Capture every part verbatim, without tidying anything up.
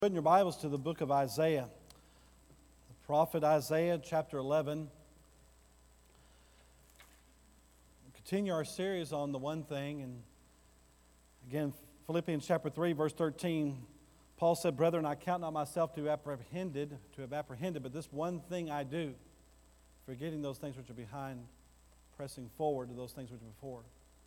Open your Bibles to the book of Isaiah, the prophet Isaiah, chapter eleven. We'll continue our series on the one thing, and again, Philippians chapter three, verse thirteen. Paul said, "Brethren, I count not myself to have apprehended, to have apprehended, but this one thing I do, forgetting those things which are behind, pressing forward to those things which are before."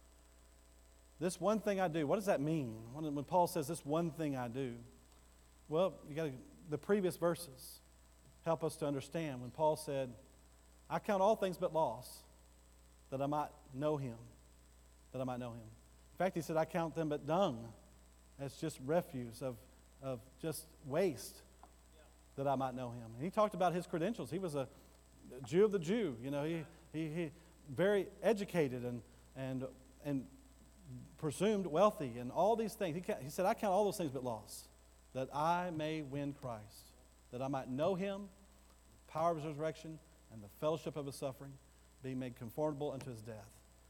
This one thing I do. What does that mean? When, when Paul says, "This one thing I do," well, you got the previous verses help us to understand when Paul said, "I count all things but loss, that I might know Him, that I might know Him." In fact, he said, "I count them but dung, as just refuse of, of just waste, that I might know Him." And he talked about his credentials. He was a Jew of the Jew. You know, he he, he very educated and and and presumed wealthy and all these things. He, he said, "I count all those things but loss, that I may win Christ, that I might know Him, the power of His resurrection, and the fellowship of His suffering, being made conformable unto His death.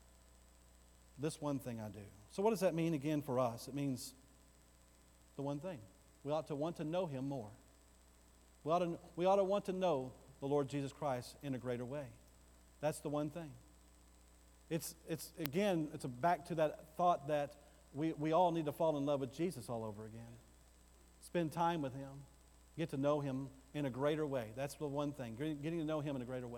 This one thing I do." So what does that mean again for us? It means the one thing. We ought to want to know Him more. We ought to, we ought to want to know the Lord Jesus Christ in a greater way. That's the one thing. It's, it's again, it's a back to that thought that we, we all need to fall in love with Jesus all over again. Spend time with Him. Get to know Him in a greater way. That's the one thing, getting to know Him in a greater way.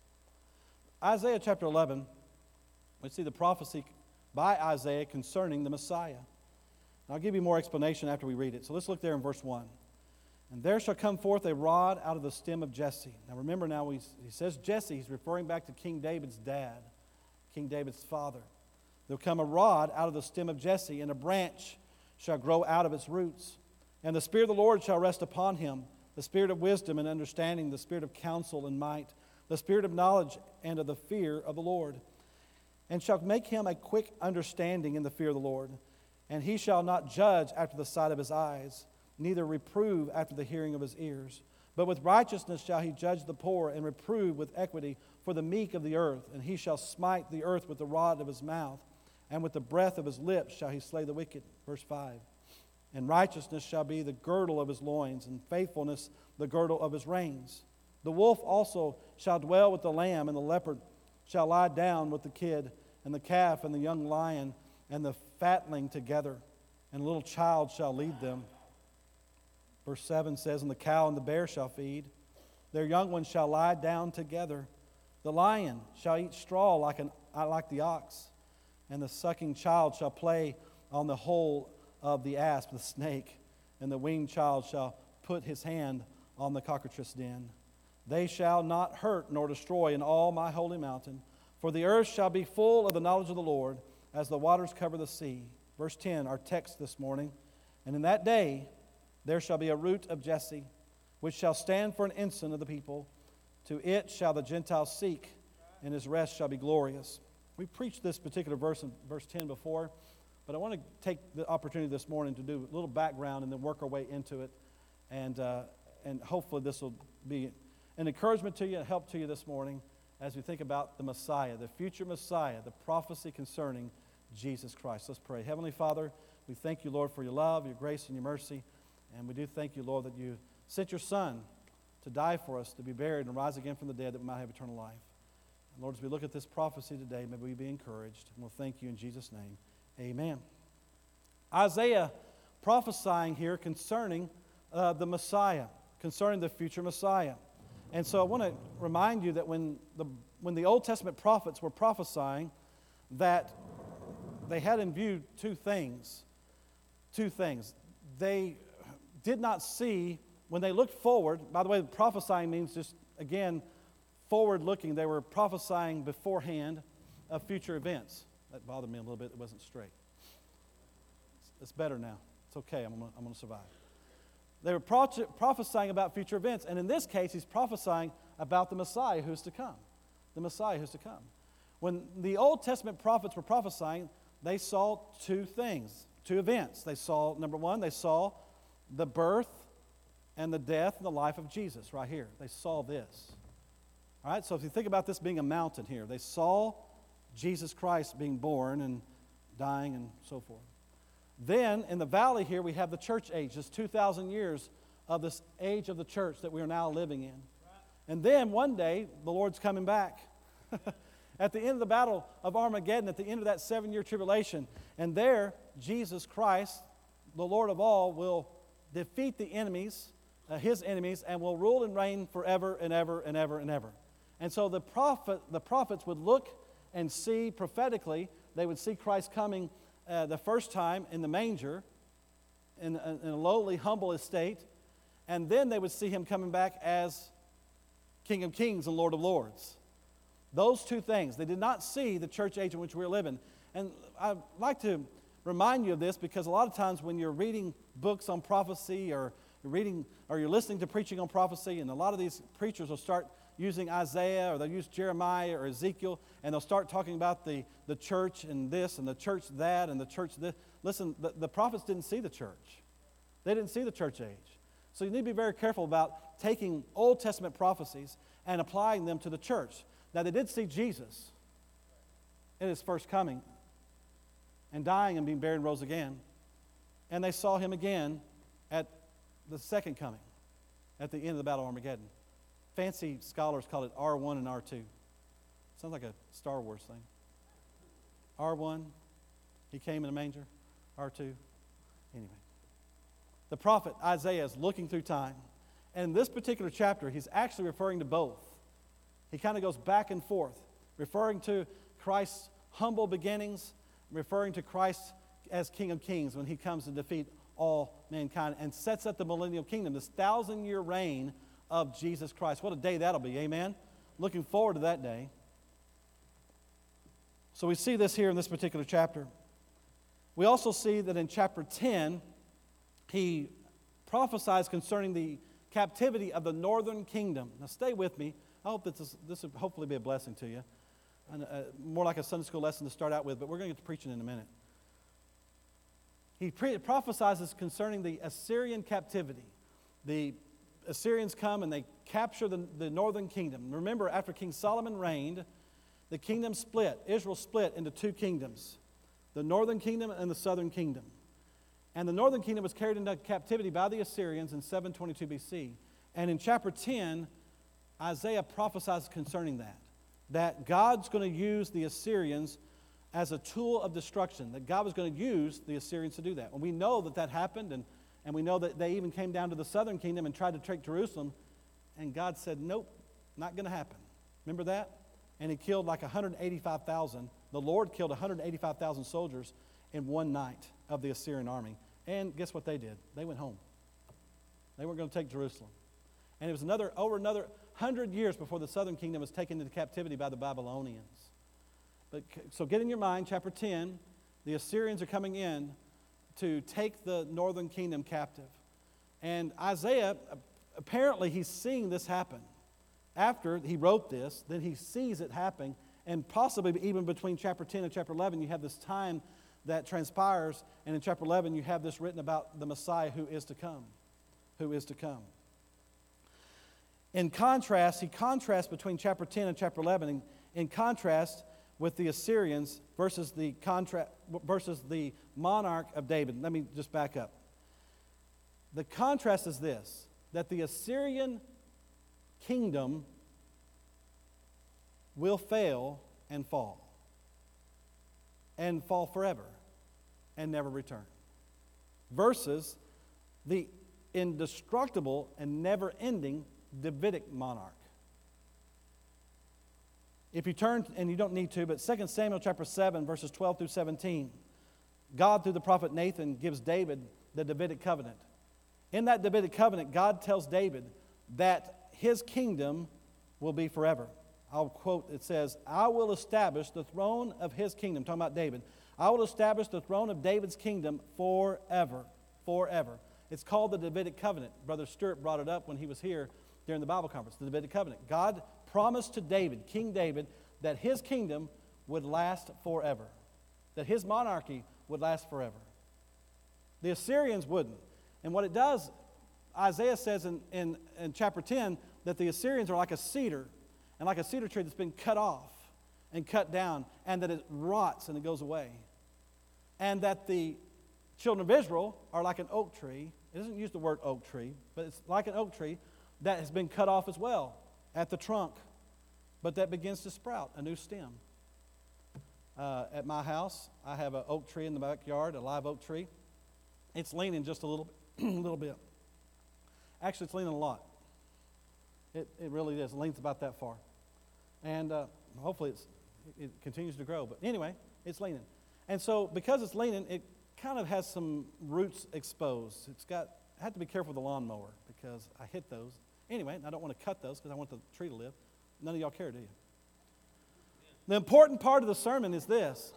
Isaiah chapter eleven, we see the prophecy by Isaiah concerning the Messiah. And I'll give you more explanation after we read it. So let's look there in verse one. "And there shall come forth a rod out of the stem of Jesse." Now remember now, he says Jesse, he's referring back to King David's dad, King David's father. "There'll come a rod out of the stem of Jesse, and a branch shall grow out of its roots. And the Spirit of the Lord shall rest upon him, the Spirit of wisdom and understanding, the Spirit of counsel and might, the Spirit of knowledge and of the fear of the Lord. And shall make him a quick understanding in the fear of the Lord. And he shall not judge after the sight of his eyes, neither reprove after the hearing of his ears. But with righteousness shall he judge the poor, and reprove with equity for the meek of the earth. And he shall smite the earth with the rod of his mouth, and with the breath of his lips shall he slay the wicked." Verse five. "And righteousness shall be the girdle of his loins, and faithfulness the girdle of his reins. The wolf also shall dwell with the lamb, and the leopard shall lie down with the kid, and the calf and the young lion and the fatling together, and a little child shall lead them." Verse seven says, "And the cow and the bear shall feed. Their young ones shall lie down together. The lion shall eat straw like, an, like the ox, and the sucking child shall play on the hole of the asp, the snake, and the weaned child shall put his hand on the cockatrice den. They shall not hurt nor destroy in all my holy mountain, for the earth shall be full of the knowledge of the Lord, as the waters cover the sea." Verse ten, our text this morning. "And in that day there shall be a root of Jesse, which shall stand for an ensign of the people. To it shall the Gentiles seek, and his rest shall be glorious." We preached this particular verse in verse ten before, but I want to take the opportunity this morning to do a little background and then work our way into it. And uh, and hopefully this will be an encouragement to you, a help to you this morning as we think about the Messiah, the future Messiah, the prophecy concerning Jesus Christ. Let's pray. Heavenly Father, we thank you, Lord, for your love, your grace, and your mercy. And we do thank you, Lord, that you sent your Son to die for us, to be buried and rise again from the dead, that we might have eternal life. And Lord, as we look at this prophecy today, may we be encouraged. And we'll thank you in Jesus' name. Amen. Isaiah prophesying here concerning uh, the Messiah, concerning the future Messiah. And so I want to remind you that when the when the Old Testament prophets were prophesying, that they had in view two things. Two things. They did not see, when they looked forward, by the way, prophesying means just, again, forward looking. They were prophesying beforehand of future events. That bothered me a little bit. It wasn't straight. It's better now. It's okay. I'm going I'm to survive. They were pro- prophesying about future events. And in this case, he's prophesying about the Messiah who's to come. The Messiah who's to come. When the Old Testament prophets were prophesying, they saw two things, two events. They saw, number one, they saw the birth and the death and the life of Jesus right here. They saw this. All right, so if you think about this being a mountain here, they saw Jesus Christ being born and dying and so forth. Then in the valley here we have the church age, this two thousand years of this age of the church that we are now living in. And then one day the Lord's coming back. At the end of the battle of Armageddon, at the end of that seven-year tribulation, and there Jesus Christ, the Lord of all, will defeat the enemies, uh, his enemies, and will rule and reign forever and ever and ever and ever. And so the prophet, the prophets would look and see prophetically, they would see Christ coming uh, the first time in the manger, in, in a lowly, humble estate, and then they would see him coming back as King of Kings and Lord of Lords. Those two things. They did not see the church age in which we're living. And I'd like to remind you of this because a lot of times when you're reading books on prophecy or you're reading or you're listening to preaching on prophecy, and a lot of these preachers will start using Isaiah or they'll use Jeremiah or Ezekiel, and they'll start talking about the, the church and this and the church that and the church this. Listen, the, the prophets didn't see the church. They didn't see the church age. So you need to be very careful about taking Old Testament prophecies and applying them to the church. Now, they did see Jesus in his first coming and dying and being buried and rose again. And they saw him again at the second coming, at the end of the Battle of Armageddon. Fancy scholars call it R one and R two. Sounds like a Star Wars thing. R one, he came in a manger. R two, anyway. The prophet Isaiah is looking through time. And in this particular chapter, he's actually referring to both. He kind of goes back and forth, referring to Christ's humble beginnings, referring to Christ as King of Kings when he comes to defeat all mankind and sets up the millennial kingdom, this thousand-year reign of Jesus Christ. What a day that'll be, amen? Looking forward to that day. So we see this here in this particular chapter. We also see that in chapter ten, he prophesies concerning the captivity of the northern kingdom. Now stay with me. I hope that this, this will hopefully be a blessing to you. And, uh, more like a Sunday school lesson to start out with, but we're going to get to preaching in a minute. He pre- prophesies concerning the Assyrian captivity. The Assyrians come and they capture the, the northern kingdom. Remember, after King Solomon reigned, the kingdom split. Israel split into two kingdoms, the northern kingdom and the southern kingdom. And the northern kingdom was carried into captivity by the Assyrians in seven twenty-two B C. And in chapter ten, Isaiah prophesies concerning that, that God's going to use the Assyrians as a tool of destruction, that God was going to use the Assyrians to do that. And we know that that happened, and, and we know that they even came down to the southern kingdom and tried to take Jerusalem, and God said, nope, not going to happen. Remember that? And he killed like one hundred eighty-five thousand. The Lord killed one hundred eighty-five thousand soldiers in one night of the Assyrian army. And guess what they did? They went home. They weren't going to take Jerusalem. And it was another over another hundred years before the southern kingdom was taken into captivity by the Babylonians. But so get in your mind, chapter ten, the Assyrians are coming in to take the northern kingdom captive. And Isaiah, apparently he's seeing this happen. After he wrote this, then he sees it happening, and possibly even between chapter ten and chapter eleven, you have this time that transpires, and in chapter eleven, you have this written about the Messiah who is to come, who is to come. In contrast, he contrasts between chapter ten and chapter eleven, in, in contrast with the Assyrians versus the contra- versus the monarch of David. Let me just back up. The contrast is this, that the Assyrian kingdom will fail and fall, and fall forever, and never return, versus the indestructible and never-ending Davidic monarch. If you turn, and you don't need to, but Second Samuel chapter seven, verses twelve through seventeen, God, through the prophet Nathan, gives David the Davidic covenant. In that Davidic covenant, God tells David that his kingdom will be forever. I'll quote, it says, I will establish the throne of his kingdom, talking about David. I will establish the throne of David's kingdom forever, forever. It's called the Davidic covenant. Brother Stewart brought it up when he was here during the Bible conference, the Davidic covenant. God promised to David, King David, that his kingdom would last forever, that his monarchy would last forever. The Assyrians wouldn't. And what it does, Isaiah says in, in, in chapter ten, that the Assyrians are like a cedar, and like a cedar tree that's been cut off and cut down, and that it rots and it goes away. And that the children of Israel are like an oak tree. It doesn't use the word oak tree, but it's like an oak tree that has been cut off as well at the trunk, but that begins to sprout a new stem. Uh, at my house, I have an oak tree in the backyard, a live oak tree. It's leaning just a little, little bit. Actually, it's leaning a lot. It, it really is. It leans about that far. And uh, hopefully it's, it continues to grow. But anyway, it's leaning. And so because it's leaning, it kind of has some roots exposed. It's got, I have to be careful with the lawnmower because I hit those. Anyway, and I don't want to cut those because I want the tree to live. None of y'all care, do you? The important part of the sermon is this,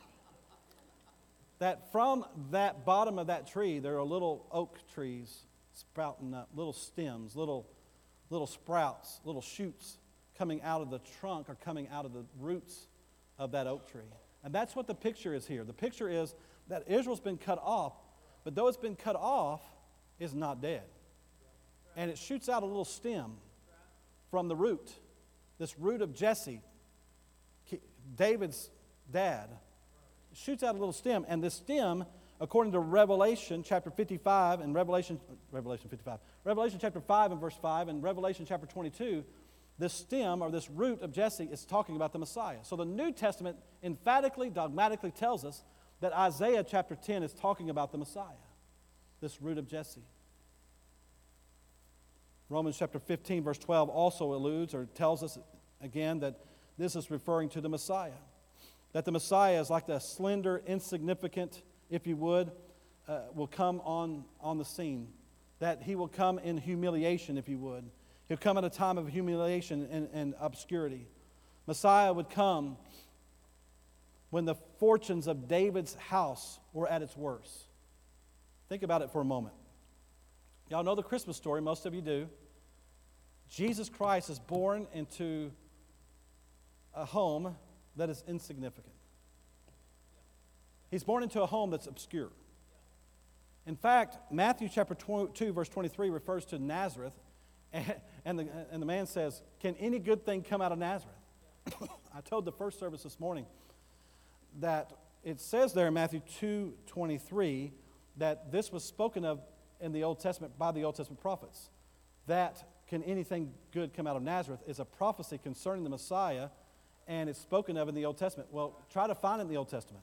that from that bottom of that tree, there are little oak trees sprouting up, little stems, little, little sprouts, little shoots coming out of the trunk or coming out of the roots of that oak tree. And that's what the picture is here. The picture is that Israel's been cut off, but though it's been cut off, it's not dead. And it shoots out a little stem from the root, this root of Jesse, David's dad. It shoots out a little stem, and this stem, according to Revelation chapter fifty-five and Revelation, Revelation fifty-five, Revelation chapter five and verse five and Revelation chapter twenty-two, this stem or this root of Jesse is talking about the Messiah. So the New Testament emphatically, dogmatically tells us that Isaiah chapter ten is talking about the Messiah, this root of Jesse. Romans chapter fifteen verse twelve also alludes or tells us again that this is referring to the Messiah. That the Messiah is like the slender, insignificant, if you would, uh, will come on, on the scene. That he will come in humiliation, if you would. He'll come at a time of humiliation and, and obscurity. Messiah would come when the fortunes of David's house were at its worst. Think about it for a moment. Y'all know the Christmas story, most of you do. Jesus Christ is born into a home that is insignificant. He's born into a home that's obscure. In fact, Matthew chapter two, verse twenty-three refers to Nazareth, and, and, the, and the man says, "Can any good thing come out of Nazareth?" I told the first service this morning that it says there in Matthew two twenty-three that this was spoken of in the Old Testament by the Old Testament prophets. That can anything good come out of Nazareth is a prophecy concerning the Messiah, and it's spoken of in the Old Testament. Well, try to find it in the Old Testament.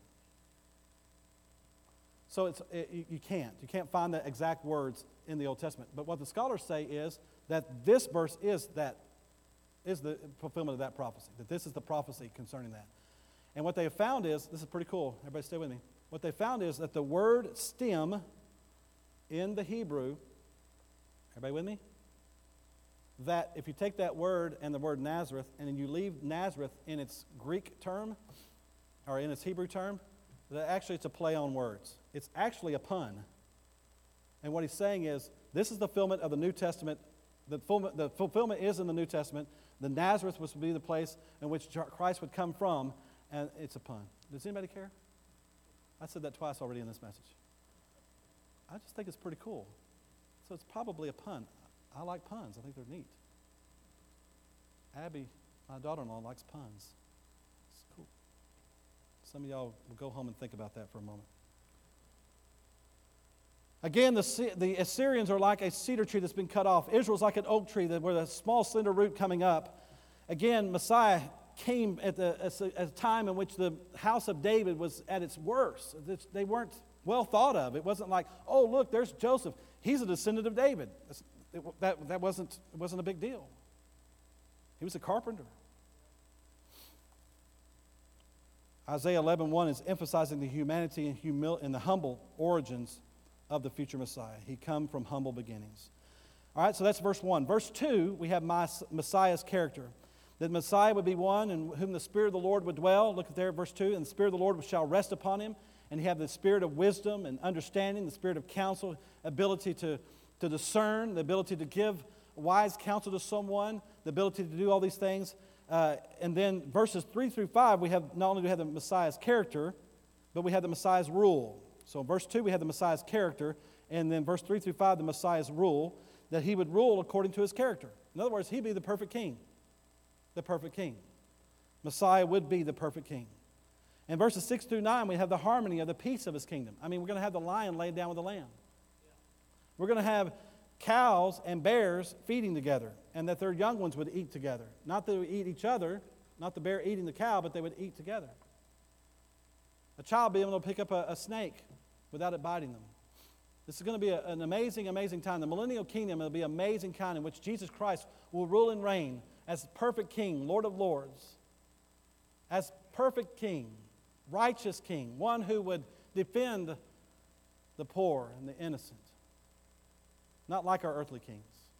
So it's, it, you can't. You can't find the exact words in the Old Testament. But what the scholars say is that this verse is that is the fulfillment of that prophecy, that this is the prophecy concerning that. And what they have found is, this is pretty cool, everybody stay with me. What they found is that the word stem in the Hebrew, everybody with me? That if you take that word and the word Nazareth and then you leave Nazareth in its Greek term or in its Hebrew term, that actually it's a play on words. It's actually a pun. And what he's saying is, this is the fulfillment of the New Testament. The fulfillment, the fulfillment is in the New Testament. The Nazareth was to be the place in which Christ would come from, and it's a pun. Does anybody care? I said that twice already in this message. I just think it's pretty cool. So it's probably a pun. I like puns. I think they're neat. Abby, my daughter-in-law, likes puns. It's cool. Some of y'all will go home and think about that for a moment. Again, the, the Assyrians are like a cedar tree that's been cut off. Israel's like an oak tree that, with a small, slender root coming up. Again, Messiah came at, the, at a time in which the house of David was at its worst. They weren't well thought of. It wasn't like, oh, look, there's Joseph. He's a descendant of David. It, that, that wasn't, it wasn't a big deal. He was a carpenter. Isaiah eleven one is emphasizing the humanity and, humil- and the humble origins of the future Messiah. He come from humble beginnings. All right, so that's verse one. Verse two, we have Messiah's character. That Messiah would be one in whom the Spirit of the Lord would dwell. Look at there, verse two. And the Spirit of the Lord shall rest upon him. And he have the spirit of wisdom and understanding, the spirit of counsel, ability to, to discern, the ability to give wise counsel to someone, the ability to do all these things. Uh, and then verses three through five, we have not only do we have the Messiah's character, but we have the Messiah's rule. So in verse two, we have the Messiah's character, and then verse three through five, the Messiah's rule, that he would rule according to his character. In other words, he'd be the perfect king. The perfect king. Messiah would be the perfect king. In verses six through nine, we have the harmony of the peace of his kingdom. I mean, we're going to have the lion laid down with the lamb. We're going to have cows and bears feeding together, and that their young ones would eat together. Not that they would eat each other, not the bear eating the cow, but they would eat together. A child being able to pick up a, a snake without it biting them. This is going to be a, an amazing, amazing time. The millennial kingdom will be an amazing kind in which Jesus Christ will rule and reign as perfect king, Lord of lords, as perfect king, righteous king, one who would defend the poor and the innocent, not like our earthly kings.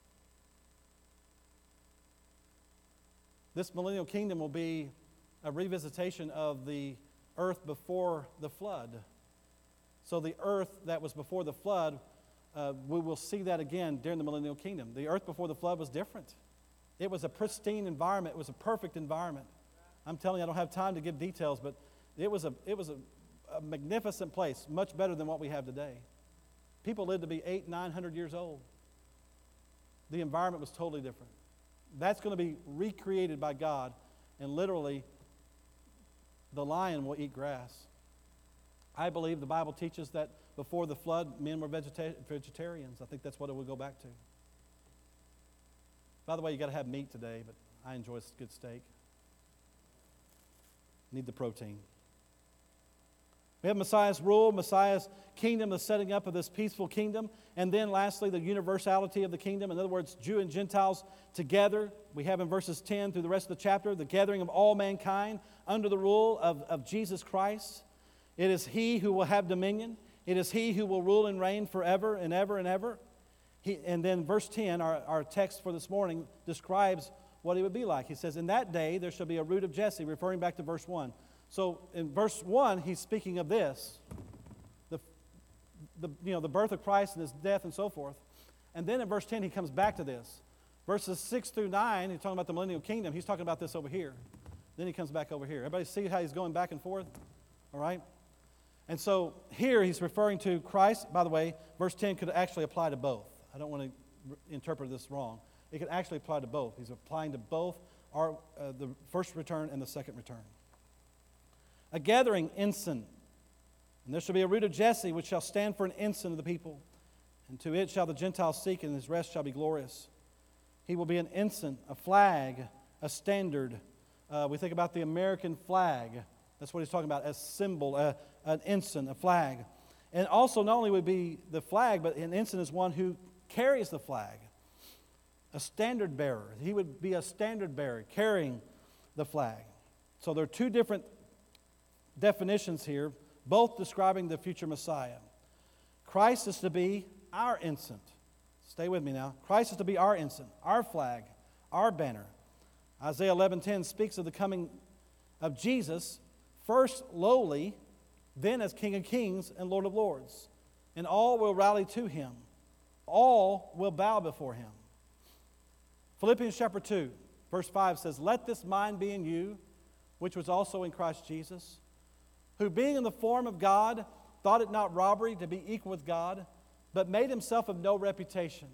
This millennial kingdom will be a revisitation of the earth before the flood. So the earth that was before the flood, uh, we will see that again during the millennial kingdom. The earth before the flood was different. It was a pristine environment. It was a perfect environment. I'm telling you, I don't have time to give details, but it was a it was a, a magnificent place, much better than what we have today. People lived to be eight, nine hundred years old. The environment was totally different. That's going to be recreated by God, and literally, the lion will eat grass. I believe the Bible teaches that before the flood, men were vegeta- vegetarians. I think that's what it will go back to. By the way, you got to have meat today, but I enjoy a good steak. Need the protein. We have Messiah's rule, Messiah's kingdom, the setting up of this peaceful kingdom, and then lastly, the universality of the kingdom. In other words, Jew and Gentiles together. We have in verses ten through the rest of the chapter, the gathering of all mankind under the rule of, of Jesus Christ. It is He who will have dominion. It is He who will rule and reign forever and ever and ever. He, and then verse ten, our, our text for this morning, describes what it would be like. He says, in that day there shall be a root of Jesse, referring back to verse one. So in verse one, he's speaking of this, the, the, you know, the birth of Christ and His death and so forth. And then in verse ten, he comes back to this. Verses six through nine, he's talking about the millennial kingdom. He's talking about this over here. Then he comes back over here. Everybody see how he's going back and forth? All right? And so here he's referring to Christ. By the way, verse ten could actually apply to both. I don't want to re- interpret this wrong. It could actually apply to both. He's applying to both our, uh, the first return and the second return. A gathering ensign. And there shall be a root of Jesse, which shall stand for an ensign of the people. And to it shall the Gentiles seek, and his rest shall be glorious. He will be an ensign, a flag, a standard. Uh, we think about the American flag. That's what he's talking about, a symbol, a, an ensign, a flag. And also not only would be the flag, but an ensign is one who carries the flag. A standard bearer. He would be a standard bearer carrying the flag. So there are two different definitions here, both describing the future Messiah. Christ is to be our ensign. Stay with me now. Christ is to be our ensign, our flag, our banner. Isaiah eleven ten speaks of the coming of Jesus, first lowly, then as King of Kings and Lord of Lords. And all will rally to Him. All will bow before Him. Philippians chapter two, verse five says, let this mind be in you, which was also in Christ Jesus, who being in the form of God, thought it not robbery to be equal with God, but made Himself of no reputation.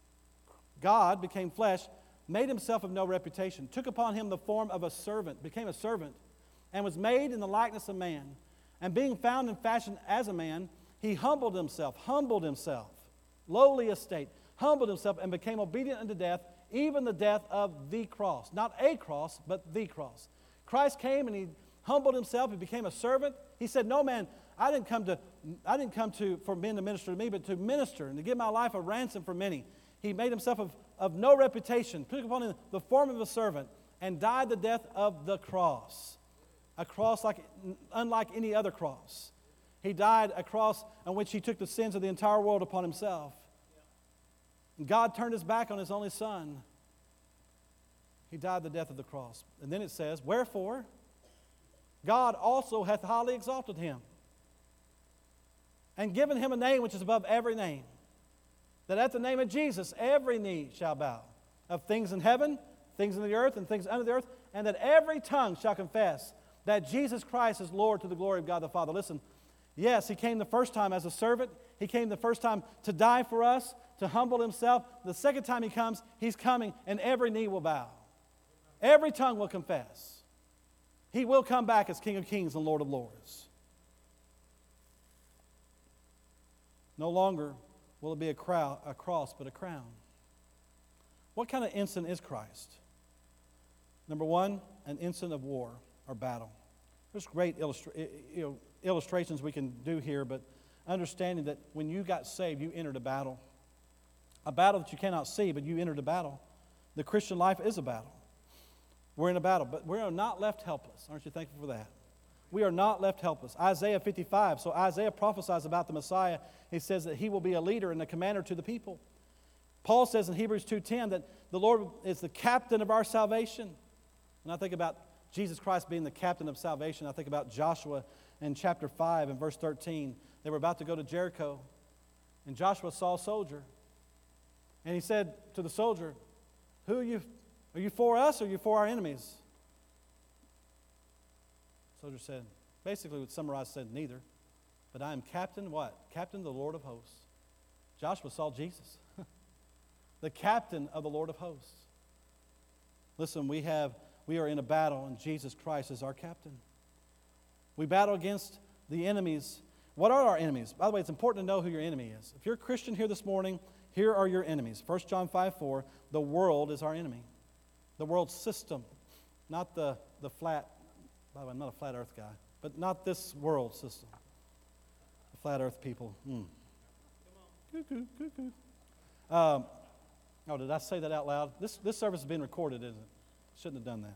God became flesh, made Himself of no reputation, took upon Him the form of a servant, became a servant, and was made in the likeness of man. And being found in fashion as a man, He humbled Himself, humbled Himself, lowly estate, humbled Himself, and became obedient unto death, even the death of the cross. Not a cross, but the cross. Christ came and He humbled Himself. He became a servant. He said, no man, I didn't come to I didn't come to for men to minister to me, but to minister and to give my life a ransom for many. He made Himself of, of no reputation, took upon Him the form of a servant, and died the death of the cross. A cross like unlike any other cross. He died a cross on which He took the sins of the entire world upon Himself. And God turned His back on His only Son. He died the death of the cross. And then it says, wherefore God also hath highly exalted Him, and given Him a name which is above every name, that at the name of Jesus every knee shall bow, of things in heaven, things in the earth, and things under the earth, and that every tongue shall confess that Jesus Christ is Lord, to the glory of God the Father. Listen, yes, He came the first time as a servant. He came the first time to die for us, to humble Himself. The second time He comes, He's coming, and every knee will bow. Every tongue will confess. He will come back as King of Kings and Lord of Lords. No longer will it be a, crow, a cross, but a crown. What kind of ensign is Christ? Number one, an ensign of war or battle. There's great illustra- you know, illustrations we can do here, but understanding that when you got saved, you entered a battle. A battle that you cannot see, but you entered a battle. The Christian life is a battle. We're in a battle, but we are not left helpless. Aren't you thankful for that? We are not left helpless. Isaiah fifty-five. So Isaiah prophesies about the Messiah. He says that he will be a leader and a commander to the people. Paul says in Hebrews two ten that the Lord is the captain of our salvation. When I think about Jesus Christ being the captain of salvation, I think about Joshua in chapter five and verse thirteen. They were about to go to Jericho, and Joshua saw a soldier. And he said to the soldier, Who are you? Are you for us or are you for our enemies? The soldier said, basically what summarized said, neither. But I am captain, what? Captain of the Lord of hosts. Joshua saw Jesus. The captain of the Lord of hosts. Listen, we have we are in a battle and Jesus Christ is our captain. We battle against the enemies. What are our enemies? By the way, it's important to know who your enemy is. If you're a Christian here this morning, here are your enemies. First John five four, the world is our enemy. The world system, not the, the flat, by the way, I'm not a flat earth guy, but not this world system. The flat earth people. Mm. Cuckoo, cuckoo. Um, oh, did I say that out loud? This, this service is being recorded, isn't it? Shouldn't have done that.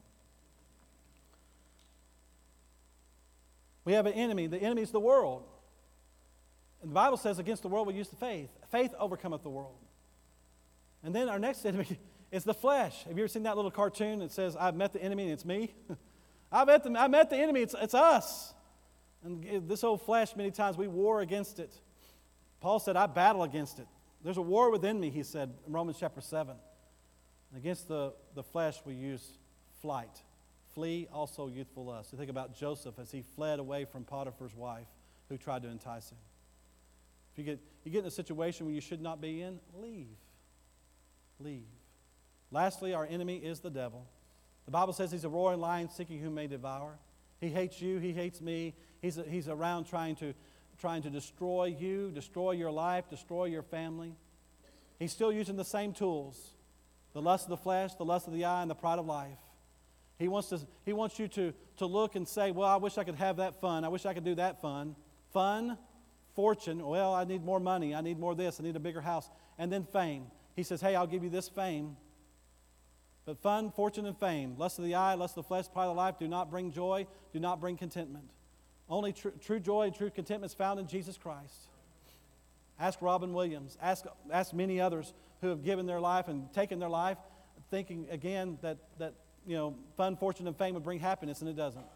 We have an enemy. The enemy is the world. And the Bible says, against the world we use the faith. Faith overcometh the world. And then our next enemy is the flesh. Have you ever seen that little cartoon that says, I've met the enemy and it's me? I've met the, I met the enemy, it's, it's us. And this old flesh, many times we war against it. Paul said, I battle against it. There's a war within me, he said in Romans chapter seven. Against the, the flesh we use flight. Flee, also youthful lust. You think about Joseph as he fled away from Potiphar's wife who tried to entice him. If you get, you get in a situation where you should not be in, leave. Leave. Lastly, our enemy is the devil. The Bible says he's a roaring lion seeking whom may devour. He hates you. He hates me. He's, a, he's around trying to, trying to destroy you, destroy your life, destroy your family. He's still using the same tools. The lust of the flesh, the lust of the eye, and the pride of life. He wants, to, he wants you to, to look and say, well, I wish I could have that fun. I wish I could do that fun. Fun, fortune, well, I need more money. I need more of this. I need a bigger house. And then fame. He says, hey, I'll give you this fame. But fun, fortune, and fame, lust of the eye, lust of the flesh, pride of life, do not bring joy, do not bring contentment. Only tr- true joy and true contentment is found in Jesus Christ. Ask Robin Williams. Ask, ask many others who have given their life and taken their life thinking, again, that, that you know, fun, fortune, and fame would bring happiness, and it doesn't.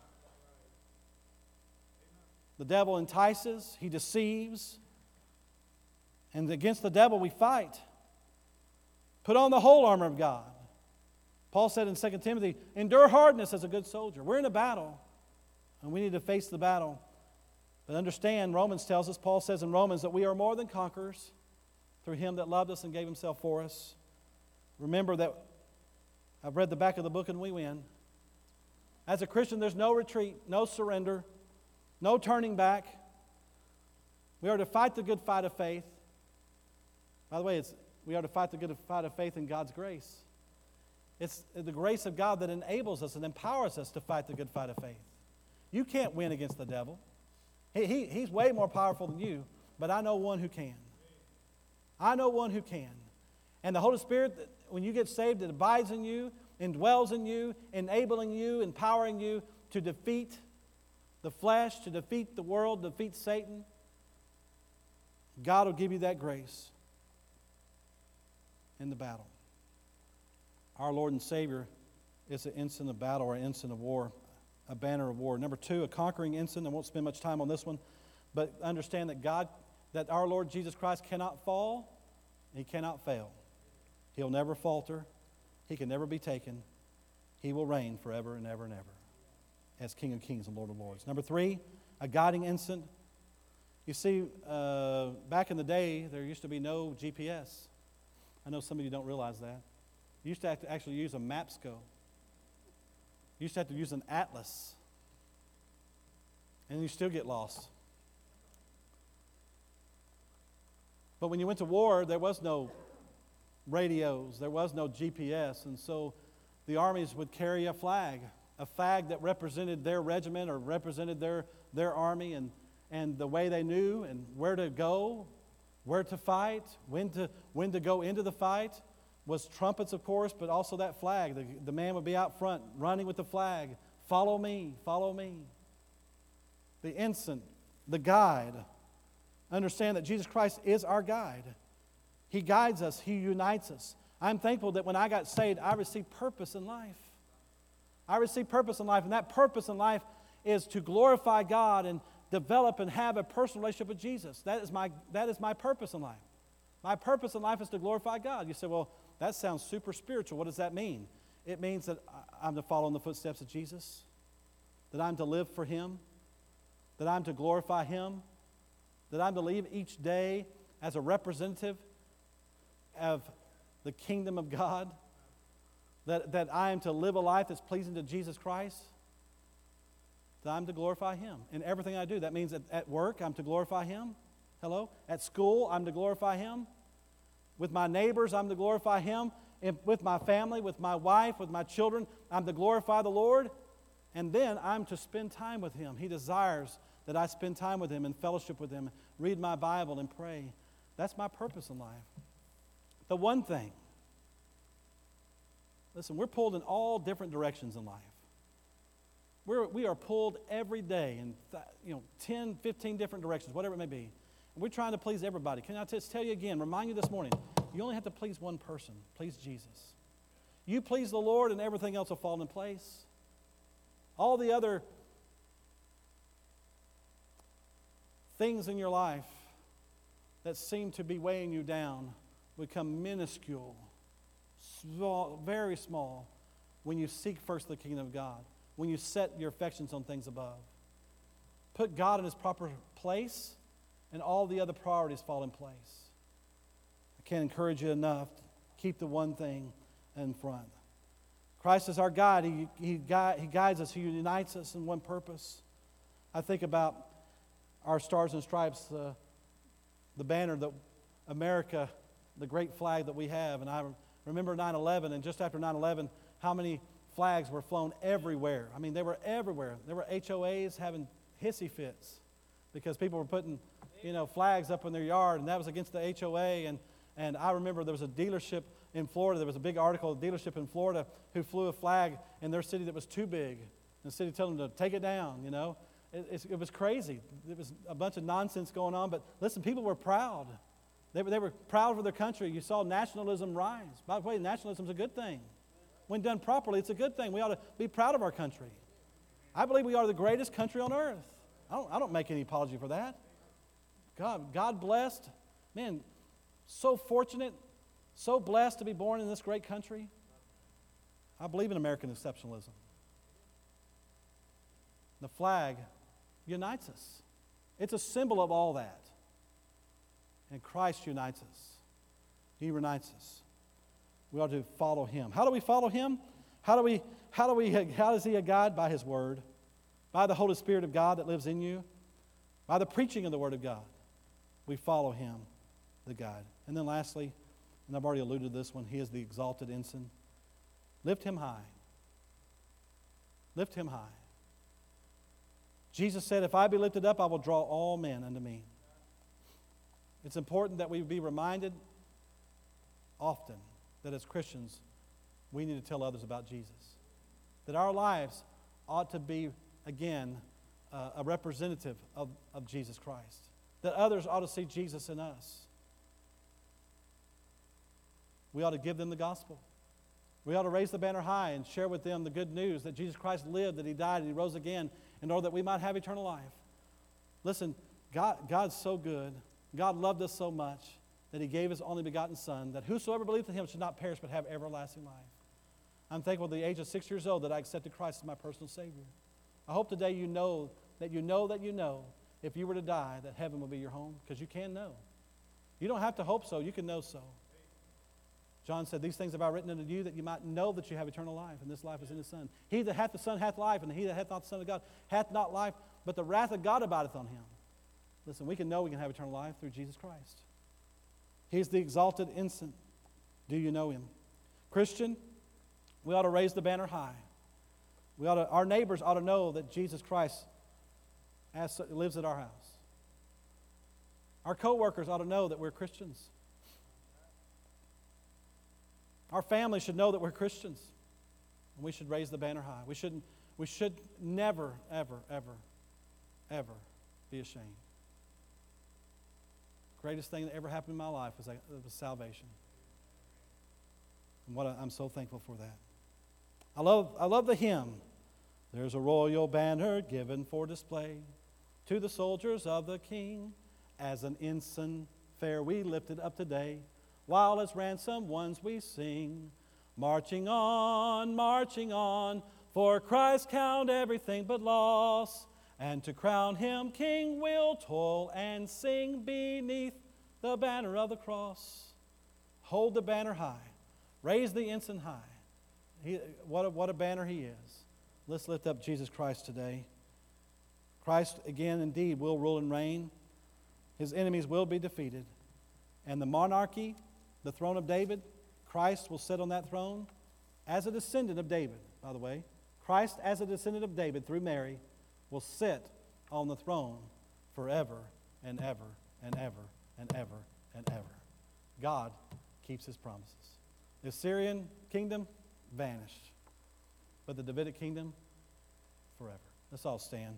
The devil entices, he deceives, and against the devil we fight. Put on the whole armor of God. Paul said in Second Timothy, endure hardness as a good soldier. We're in a battle, and we need to face the battle. But understand, Romans tells us, Paul says in Romans, that we are more than conquerors through him that loved us and gave himself for us. Remember that I've read the back of the book and we win. As a Christian, there's no retreat, no surrender, no turning back. We are to fight the good fight of faith. By the way, it's, we are to fight the good fight of faith in God's grace. It's the grace of God that enables us and empowers us to fight the good fight of faith. You can't win against the devil. He, he, he's way more powerful than you, but I know one who can. I know one who can. And the Holy Spirit, when you get saved, it abides in you, indwells in you, enabling you, empowering you to defeat the flesh, to defeat the world, defeat Satan. God will give you that grace in the battle. Our Lord and Savior is an ensign of battle or an ensign of war, a banner of war. Number two, a conquering ensign. I won't spend much time on this one, but understand that God, that our Lord Jesus Christ cannot fall, He cannot fail. He'll never falter. He can never be taken. He will reign forever and ever and ever as King of Kings and Lord of Lords. Number three, a guiding ensign. You see, uh, back in the day, there used to be no G P S. I know some of you don't realize that. You used to have to actually use a map scope. You used to have to use an atlas and you still get lost. But when you went to war, there was no radios, there was no G P S, and so the armies would carry a flag, a flag that represented their regiment or represented their, their army, and, and the way they knew and where to go, where to fight, when to, when to go into the fight was trumpets, of course, but also that flag. The, the man would be out front running with the flag. Follow me, follow me. The ensign, the guide. Understand that Jesus Christ is our guide. He guides us. He unites us. I'm thankful that when I got saved, I received purpose in life. I received purpose in life, and that purpose in life is to glorify God and develop and have a personal relationship with Jesus. That is my, that is my purpose in life. My purpose in life is to glorify God. You say, well, that sounds super spiritual. What does that mean? It means that I'm to follow in the footsteps of Jesus, that I'm to live for Him, that I'm to glorify Him, that I'm to live each day as a representative of the kingdom of God, that, that I am to live a life that's pleasing to Jesus Christ, that I'm to glorify Him in everything I do. That means that at work, I'm to glorify Him. Hello? At school, I'm to glorify Him. With my neighbors, I'm to glorify Him. And with my family, with my wife, with my children, I'm to glorify the Lord. And then I'm to spend time with Him. He desires that I spend time with Him and fellowship with Him, read my Bible and pray. That's my purpose in life. The one thing, listen, we're pulled in all different directions in life. We're, we are pulled every day in th- you know, ten, fifteen different directions, whatever it may be. And we're trying to please everybody. Can I just tell you again, remind you this morning, you only have to please one person. Please Jesus. You please the Lord and everything else will fall in place. All the other things in your life that seem to be weighing you down become minuscule, small, very small, when you seek first the kingdom of God, when you set your affections on things above. Put God in His proper place, and all the other priorities fall in place. I can't encourage you enough to keep the one thing in front. Christ is our guide. He, he, guide, he guides us. He unites us in one purpose. I think about our Stars and Stripes, uh, the banner that America, the great flag that we have. And I remember nine eleven, and just after nine eleven, how many flags were flown everywhere. I mean, they were everywhere. There were H O As having hissy fits because people were putting, you know, flags up in their yard, and that was against the H O A. And, and I remember there was a dealership in Florida. There was a big article, a dealership in Florida who flew a flag in their city that was too big. And the city told them to take it down, you know. It, it's, it was crazy. There was a bunch of nonsense going on. But listen, people were proud. They were, they were proud for their country. You saw nationalism rise. By the way, nationalism is a good thing. When done properly, it's a good thing. We ought to be proud of our country. I believe we are the greatest country on earth. I don't, I don't make any apology for that. God, God blessed. Man, so fortunate, so blessed to be born in this great country. I believe in American exceptionalism. The flag unites us. It's a symbol of all that. And Christ unites us. He unites us. We ought to follow Him. How do we follow Him? How do we, how do we, how is He a guide? By His Word. By the Holy Spirit of God that lives in you. By the preaching of the Word of God. We follow Him, the guide. And then lastly, and I've already alluded to this one, He is the exalted ensign. Lift Him high. Lift Him high. Jesus said, if I be lifted up, I will draw all men unto me. It's important that we be reminded often that as Christians, we need to tell others about Jesus. That our lives ought to be, again, uh, a representative of, of Jesus Christ. That others ought to see Jesus in us. We ought to give them the gospel. We ought to raise the banner high and share with them the good news that Jesus Christ lived, that He died, and He rose again in order that we might have eternal life. Listen, God, God's so good. God loved us so much that He gave His only begotten Son, that whosoever believes in Him should not perish but have everlasting life. I'm thankful at the age of six years old that I accepted Christ as my personal Savior. I hope today you know that you know that you know if you were to die that heaven will be your home, because you can know. You don't have to hope so. You can know so. John said, these things have I written unto you that you might know that you have eternal life, and this life is in His Son. He that hath the Son hath life, and he that hath not the Son of God hath not life, but the wrath of God abideth on him. Listen, we can know we can have eternal life through Jesus Christ. He's the exalted innocent. Do you know Him? Christian, we ought to raise the banner high. We ought to, our neighbors ought to know that Jesus Christ has, lives at our house. Our co-workers ought to know that we're Christians. Our family should know that we're Christians. And we should raise the banner high. We shouldn't, we should never, ever, ever, ever be ashamed. The greatest thing that ever happened in my life was, like, was salvation. And what I, I'm so thankful for that. I love, I love the hymn. There's a royal banner given for display to the soldiers of the King. As an ensign fair we lifted up today, while as ransomed ones we sing. Marching on, marching on, for Christ count everything but loss. And to crown Him King we'll toil and sing beneath the banner of the cross. Hold the banner high. Raise the ensign high. He, what, a, what a banner He is. Let's lift up Jesus Christ today. Christ, again, indeed, will rule and reign. His enemies will be defeated. And the monarchy, the throne of David, Christ will sit on that throne as a descendant of David, by the way. Christ, as a descendant of David through Mary, will sit on the throne forever and ever and ever and ever and ever. God keeps His promises. The Assyrian kingdom vanished, but the Davidic kingdom forever. Let's all stand.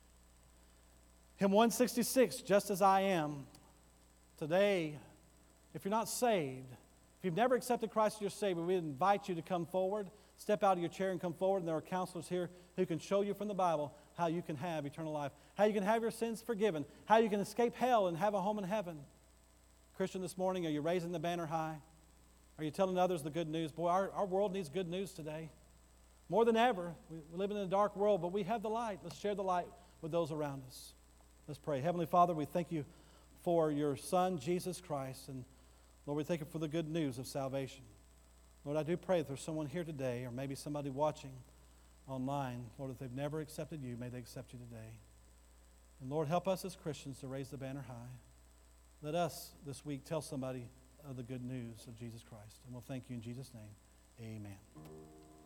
Hymn one sixty-six, Just As I Am. Today, if you're not saved, if you've never accepted Christ as your Savior, we invite you to come forward, step out of your chair and come forward, and there are counselors here who can show you from the Bible how you can have eternal life, how you can have your sins forgiven, how you can escape hell and have a home in heaven. Christian, this morning, are you raising the banner high? Are you telling others the good news? Boy, our, our world needs good news today. More than ever, we, we live in a dark world, but we have the light. Let's share the light with those around us. Let's pray. Heavenly Father, we thank You for Your Son, Jesus Christ, and Lord, we thank You for the good news of salvation. Lord, I do pray if there's someone here today, or maybe somebody watching online, Lord, if they've never accepted You, may they accept You today. And Lord, help us as Christians to raise the banner high. Let us this week tell somebody of the good news of Jesus Christ. And we'll thank You in Jesus' name. Amen.